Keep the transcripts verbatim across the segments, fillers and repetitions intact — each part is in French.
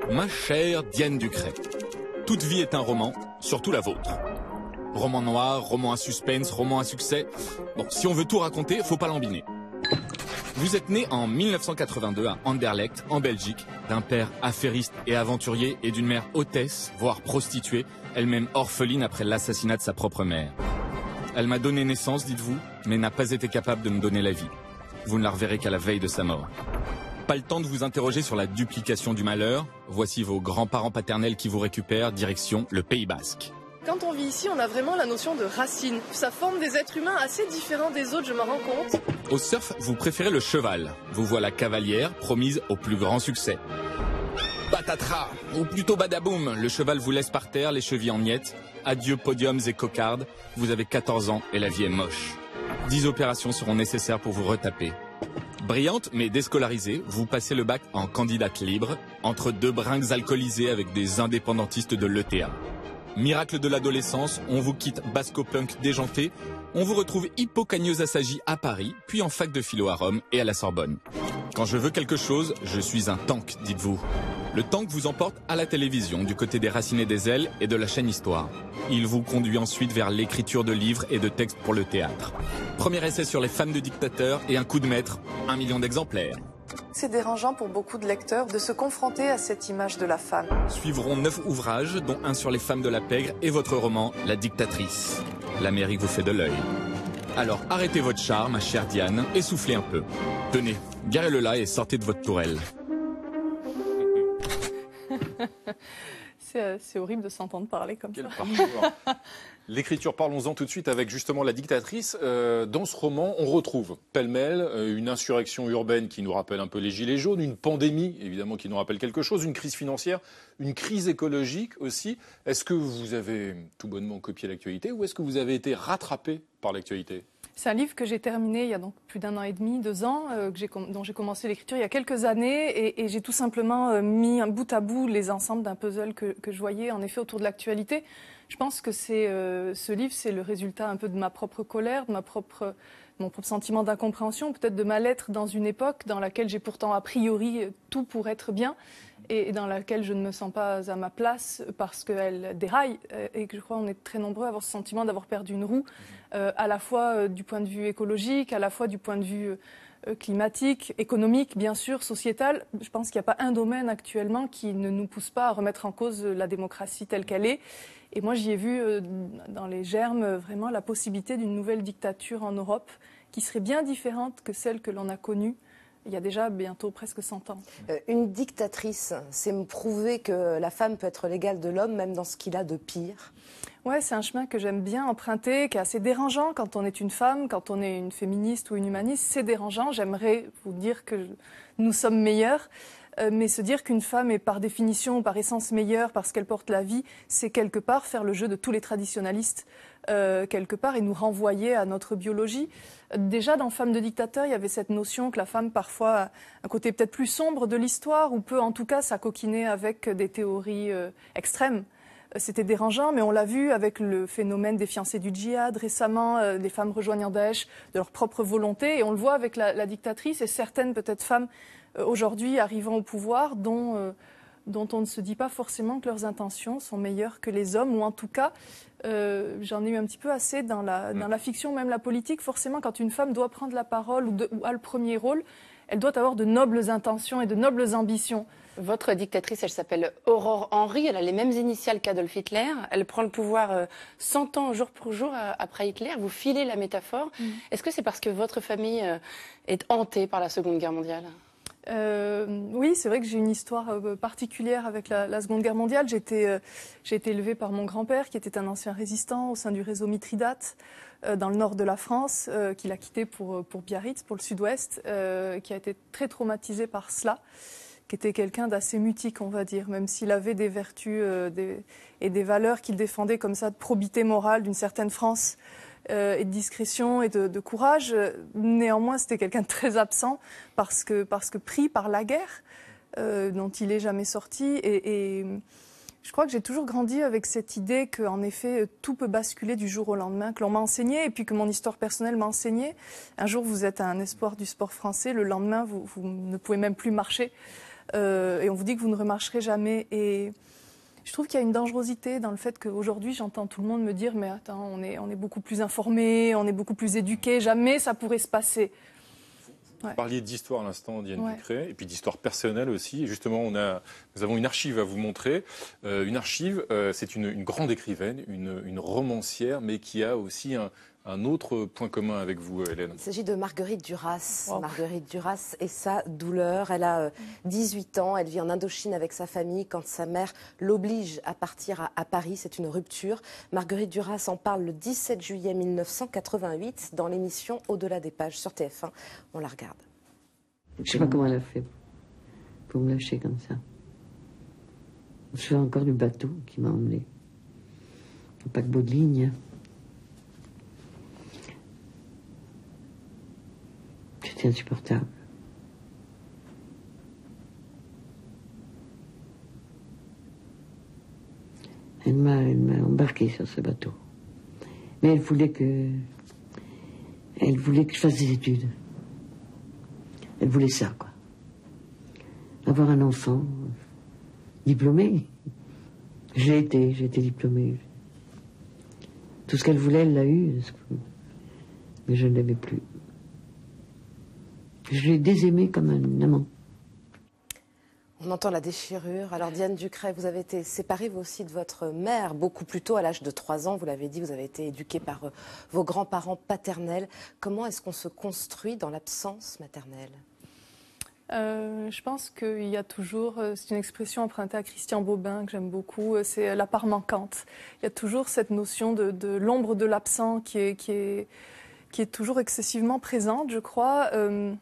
Ma chère Diane Ducret, toute vie est un roman, surtout la vôtre. Roman noir, roman à suspense, roman à succès. Bon, si on veut tout raconter, faut pas l'embiner. Vous êtes né en mille neuf cent quatre-vingt-deux à Anderlecht, en Belgique, d'un père affairiste et aventurier et d'une mère hôtesse, voire prostituée, elle-même orpheline après l'assassinat de sa propre mère. Elle m'a donné naissance, dites-vous, mais n'a pas été capable de me donner la vie. Vous ne la reverrez qu'à la veille de sa mort. Pas le temps de vous interroger sur la duplication du malheur. Voici vos grands-parents paternels qui vous récupèrent, direction le Pays Basque. Quand on vit ici, on a vraiment la notion de racine. Ça forme des êtres humains assez différents des autres, je m'en rends compte. Au surf, vous préférez le cheval. Vous voilà cavalière, promise au plus grand succès. Patatras, ou plutôt badaboum, le cheval vous laisse par terre, les chevilles en miettes. Adieu podiums et cocardes. Vous avez quatorze ans et la vie est moche. dix opérations seront nécessaires pour vous retaper. Brillante mais déscolarisée, vous passez le bac en candidate libre, entre deux bringues alcoolisées avec des indépendantistes de l'E T A. Miracle de l'adolescence, on vous quitte basco-punk déjanté, on vous retrouve hippocagneuse assagie à Paris, puis en fac de philo à Rome et à la Sorbonne. Quand je veux quelque chose, je suis un tank, dites-vous. Le tank vous emporte à la télévision, du côté des Racines et des Ailes et de la chaîne Histoire. Il vous conduit ensuite vers l'écriture de livres et de textes pour le théâtre. Premier essai sur les femmes de dictateurs et un coup de maître, un million d'exemplaires. C'est dérangeant pour beaucoup de lecteurs de se confronter à cette image de la femme. Suivront neuf ouvrages, dont un sur les femmes de la pègre et votre roman, La dictatrice. L'Amérique vous fait de l'œil. Alors arrêtez votre char, ma chère Diane, et soufflez un peu. Tenez, garez-le là et sortez de votre tourelle. C'est, c'est horrible de s'entendre parler comme Quel ça. parcours. L'écriture, parlons-en tout de suite avec justement La dictatrice. Euh, dans ce roman, on retrouve pêle-mêle euh, une insurrection urbaine qui nous rappelle un peu les Gilets jaunes, une pandémie évidemment qui nous rappelle quelque chose, une crise financière, une crise écologique aussi. Est-ce que vous avez tout bonnement copié l'actualité ou est-ce que vous avez été rattrapé par l'actualité ? C'est un livre que j'ai terminé il y a donc plus d'un an et demi, deux ans, euh, que j'ai, dont j'ai commencé l'écriture il y a quelques années et, et j'ai tout simplement euh, mis un bout à bout les ensembles d'un puzzle que, que je voyais en effet autour de l'actualité. Je pense que c'est, euh, ce livre, c'est le résultat un peu de ma propre colère, de ma propre, mon propre sentiment d'incompréhension, peut-être de mal être dans une époque dans laquelle j'ai pourtant a priori tout pour être bien et, et dans laquelle je ne me sens pas à ma place parce qu'elle déraille et que je crois qu'on est très nombreux à avoir ce sentiment d'avoir perdu une roue, euh, à la fois euh, du point de vue écologique, à la fois du point de vue euh, climatique, économique, bien sûr, sociétal. Je pense qu'il n'y a pas un domaine actuellement qui ne nous pousse pas à remettre en cause la démocratie telle qu'elle est. Et moi, j'y ai vu euh, dans les germes euh, vraiment la possibilité d'une nouvelle dictature en Europe qui serait bien différente que celle que l'on a connue il y a déjà bientôt presque cent ans. Euh, une dictatrice, c'est me prouver que la femme peut être l'égale de l'homme, même dans ce qu'il a de pire. Ouais, c'est un chemin que j'aime bien emprunter, qui est assez dérangeant quand on est une femme, quand on est une féministe ou une humaniste. C'est dérangeant. J'aimerais vous dire que nous sommes meilleurs. Euh, mais se dire qu'une femme est par définition, par essence meilleure parce qu'elle porte la vie, c'est quelque part faire le jeu de tous les traditionalistes, euh, quelque part, et nous renvoyer à notre biologie. Déjà, dans Femmes de dictateurs, il y avait cette notion que la femme, parfois, a un côté peut-être plus sombre de l'histoire, ou peut en tout cas s'acoquiner avec des théories euh, extrêmes. C'était dérangeant, mais on l'a vu avec le phénomène des fiancées du djihad récemment, euh, les femmes rejoignant Daesh de leur propre volonté, et on le voit avec la, la dictatrice et certaines peut-être femmes euh, aujourd'hui arrivant au pouvoir dont, euh, dont on ne se dit pas forcément que leurs intentions sont meilleures que les hommes, ou en tout cas, euh, j'en ai eu un petit peu assez dans la, dans la fiction, même la politique. Forcément, quand une femme doit prendre la parole ou, de, ou a le premier rôle, elle doit avoir de nobles intentions et de nobles ambitions. Votre dictatrice, elle s'appelle Aurore Henry, elle a les mêmes initiales qu'Adolf Hitler, elle prend le pouvoir euh, cent ans jour pour jour euh, après Hitler, vous filez la métaphore. Mmh. Est-ce que c'est parce que votre famille euh, est hantée par la Seconde Guerre mondiale ? Euh, oui, c'est vrai que j'ai une histoire euh, particulière avec la, la Seconde Guerre mondiale. J'ai été, euh, j'ai été élevée par mon grand-père, qui était un ancien résistant au sein du réseau Mithridate, euh, dans le nord de la France, euh, qu'il a quitté pour, pour Biarritz, pour le sud-ouest, euh, qui a été très traumatisé par cela, qui était quelqu'un d'assez mutique, on va dire, même s'il avait des vertus euh, des, et des valeurs qu'il défendait comme ça, de probité morale d'une certaine France, Euh, et de discrétion et de, de courage. Néanmoins, c'était quelqu'un de très absent parce que, parce que pris par la guerre euh, dont il n'est jamais sorti. Et, et je crois que j'ai toujours grandi avec cette idée qu'en effet, tout peut basculer du jour au lendemain, que l'on m'a enseigné et puis que mon histoire personnelle m'a enseigné. Un jour, vous êtes un espoir du sport français, le lendemain, vous, vous ne pouvez même plus marcher. euh, et on vous dit que vous ne remarcherez jamais. Et je trouve qu'il y a une dangerosité dans le fait qu'aujourd'hui, j'entends tout le monde me dire « mais attends, on est, on est beaucoup plus informés, on est beaucoup plus éduqués, jamais ça pourrait se passer ». Vous ouais. parliez d'histoire à l'instant, Diane ouais. Ducret, et puis d'histoire personnelle aussi. Et justement, on a, nous avons une archive à vous montrer. Euh, une archive, euh, c'est une, une grande écrivaine, une, une romancière, mais qui a aussi un, un autre point commun avec vous, Hélène. Il s'agit de Marguerite Duras. Wow. Marguerite Duras et sa douleur. Elle a euh, dix-huit ans, elle vit en Indochine avec sa famille quand sa mère l'oblige à partir à, à Paris. C'est une rupture. Marguerite Duras en parle le dix-sept juillet mille neuf cent quatre-vingt-huit dans l'émission Au-delà des pages sur T F un. On la regarde. Je ne sais pas comment elle a fait pour me lâcher comme ça. Je suis encore du bateau qui m'a emmené. Un paquebot de ligne. C'était insupportable. Elle m'a, elle m'a embarqué sur ce bateau. Mais elle voulait que... Elle voulait que je fasse des études. Elle voulait ça, quoi. Avoir un enfant euh, diplômé. J'ai été, j'ai été diplômée. Tout ce qu'elle voulait, elle l'a eu. Mais je ne l'aimais plus. Je l'ai désaimée comme un amant. On entend la déchirure. Alors Diane Ducret, vous avez été séparée vous aussi de votre mère beaucoup plus tôt, à l'âge de trois ans. Vous l'avez dit, vous avez été éduquée par euh, vos grands-parents paternels. Comment est-ce qu'on se construit dans l'absence maternelle ? Euh, je pense qu'il y a toujours, c'est une expression empruntée à Christian Bobin que j'aime beaucoup, c'est la part manquante. Il y a toujours cette notion de, de l'ombre de l'absent qui est, qui, est, qui est toujours excessivement présente, je crois. Euh,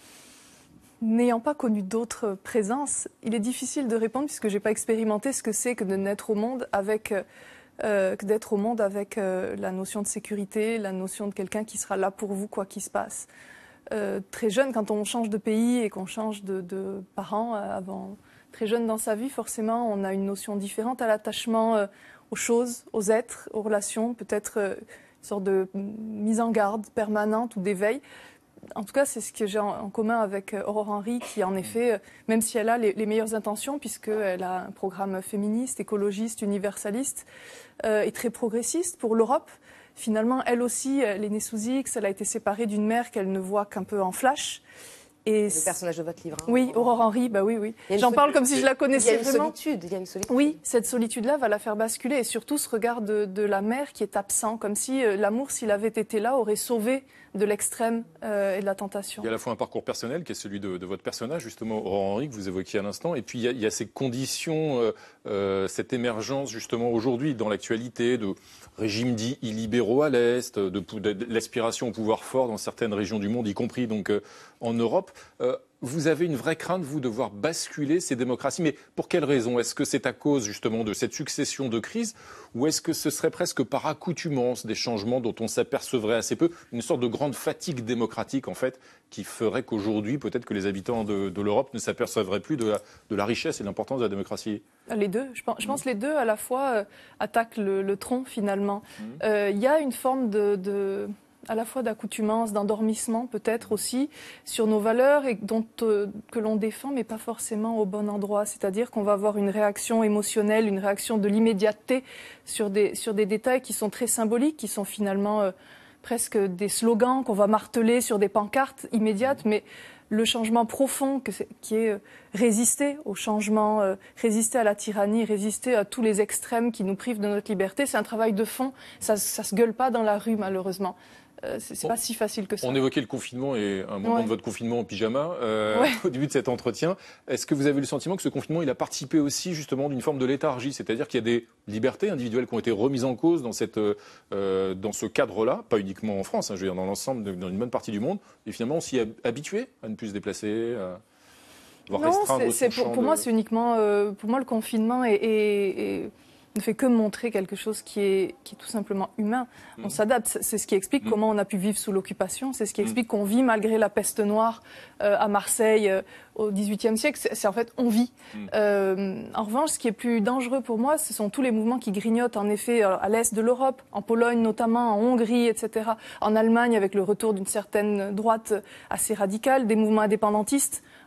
N'ayant pas connu d'autres présences, il est difficile de répondre puisque je n'ai pas expérimenté ce que c'est que de naître au monde avec, euh, que d'être au monde avec euh, la notion de sécurité, la notion de quelqu'un qui sera là pour vous quoi qu'il se passe. Euh, très jeune, quand on change de pays et qu'on change de, de parents, euh, avant, très jeune dans sa vie, forcément, on a une notion différente à l'attachement euh, aux choses, aux êtres, aux relations, peut-être euh, une sorte de mise en garde permanente ou d'éveil. En tout cas, c'est ce que j'ai en, en commun avec euh, Aurore Henry, qui en effet, euh, même si elle a les, les meilleures intentions, puisqu'elle a un programme féministe, écologiste, universaliste euh, et très progressiste pour l'Europe, finalement, elle aussi, elle est née sous X, elle a été séparée d'une mère qu'elle ne voit qu'un peu en flash. Et le personnage de votre livre. Hein, oui, Aurore Henry, bah oui, oui. J'en parle comme si je la connaissais vraiment. Il y a une solitude, il y a une solitude. Oui, cette solitude-là va la faire basculer. Et surtout, ce regard de, de la mère qui est absent, comme si euh, l'amour, s'il avait été là, aurait sauvé de l'extrême euh, et de la tentation. Il y a à la fois un parcours personnel qui est celui de, de votre personnage, justement, Aurore Henry, que vous évoquiez à l'instant, et puis il y a, il y a ces conditions, euh, euh, cette émergence, justement, aujourd'hui, dans l'actualité, de régimes dits illibéraux à l'Est, de, de, de l'aspiration au pouvoir fort dans certaines régions du monde, y compris donc euh, en Europe. Euh, Vous avez une vraie crainte, vous, de voir basculer ces démocraties. Mais pour quelle raison ? Est-ce que c'est à cause, justement, de cette succession de crises ? Ou est-ce que ce serait presque par accoutumance des changements dont on s'apercevrait assez peu ? Une sorte de grande fatigue démocratique, en fait, qui ferait qu'aujourd'hui, peut-être que les habitants de, de l'Europe ne s'apercevraient plus de la, de la richesse et de l'importance de la démocratie ? Les deux. Je pense, je pense que les deux, à la fois, euh, attaquent le, le tronc, finalement. Il mmh. euh, y a une forme de... de... à la fois d'accoutumance, d'endormissement peut-être aussi sur nos valeurs et dont, euh, que l'on défend mais pas forcément au bon endroit. C'est-à-dire qu'on va avoir une réaction émotionnelle, une réaction de l'immédiateté sur des, sur des détails qui sont très symboliques, qui sont finalement euh, presque des slogans qu'on va marteler sur des pancartes immédiates, mais le changement profond que c'est, qui est euh, résister au changement, euh, résister à la tyrannie, résister à tous les extrêmes qui nous privent de notre liberté, c'est un travail de fond. Ça, ça se gueule pas dans la rue malheureusement. Euh, c'est c'est bon, pas si facile que ça. On évoquait le confinement et un moment ouais. de votre confinement en pyjama euh, ouais. au début de cet entretien. Est-ce que vous avez le sentiment que ce confinement il a participé aussi justement d'une forme de léthargie, c'est-à-dire qu'il y a des libertés individuelles qui ont été remises en cause dans, cette, euh, dans ce cadre-là, pas uniquement en France, hein, je veux dire dans l'ensemble, de, dans une bonne partie du monde, et finalement on s'y est habitué à ne plus se déplacer à... Non, c'est, c'est pour, pour de... moi c'est uniquement, euh, pour moi le confinement est, est, est... ne fait que montrer quelque chose qui est, qui est tout simplement humain. Mmh. On s'adapte. C'est ce qui explique mmh. comment on a pu vivre sous l'occupation. C'est ce qui explique mmh. qu'on vit malgré la peste noire euh, à Marseille euh, au dix-huitième siècle. C'est, c'est en fait, on vit. Mmh. Euh, en revanche, ce qui est plus dangereux pour moi, ce sont tous les mouvements qui grignotent en effet à l'est de l'Europe, en Pologne notamment, en Hongrie, et cetera. En Allemagne, avec le retour d'une certaine droite assez radicale, des mouvements indépendantistes.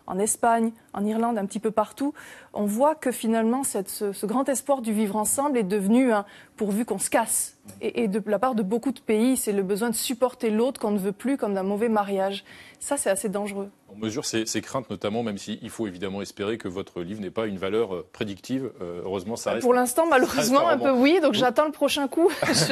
en Espagne, en Irlande, un petit peu partout, on voit que finalement cette, ce, ce grand espoir du vivre ensemble est devenu un pourvu qu'on se casse. Et, et de la part de beaucoup de pays, c'est le besoin de supporter l'autre qu'on ne veut plus, comme d'un mauvais mariage. Ça, c'est assez dangereux. On mesure ces, ces craintes notamment, même s'il faut évidemment espérer que votre livre n'ait pas une valeur prédictive. Euh, heureusement, ça reste... Pour l'instant, malheureusement, un peu oui, donc j'attends le prochain coup.